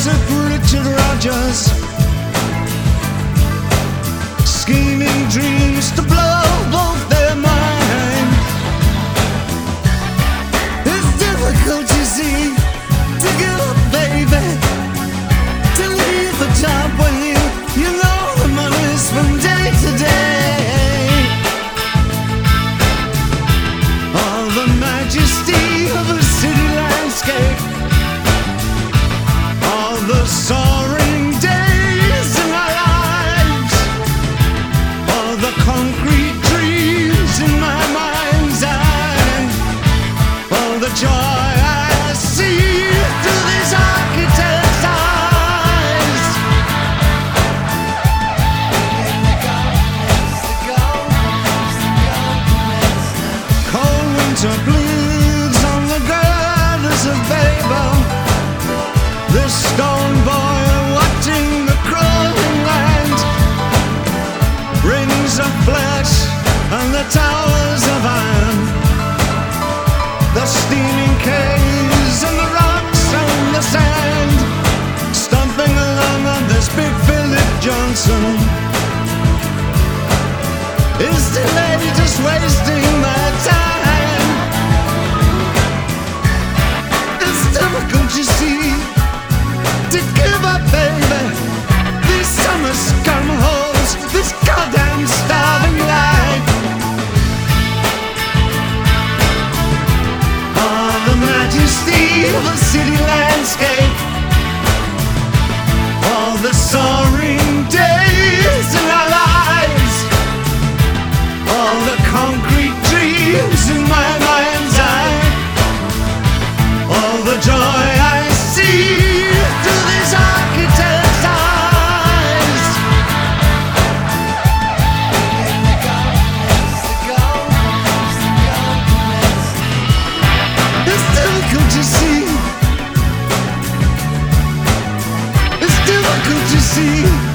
took Richard Rogers, scheming dreams to blow both their mind. It's difficult, you see, to give up, baby, to leave the job when you know the money's from day to day. All the majesty of a city landscape, all the soaring days in our lives, all the concrete dreams in my mind's eye, all the joy I see through these architects' eyes. Cold winter blues on the girders of Babel, this stone boy watching the crawling land, rings of flesh and the towers of iron, the steaming caves and the rocks and the sand, stomping along on this big Philip Johnson. Is the lady just wasting my time? It's difficult, you see, to give up, baby, these summer scum holes, this goddamn starving life. All the majesty of a city landscape, all the soaring days in our lives, all the concrete dreams in my mind's eye, all the joy I see through these architects' eyes. It's difficult to see, it's difficult to see.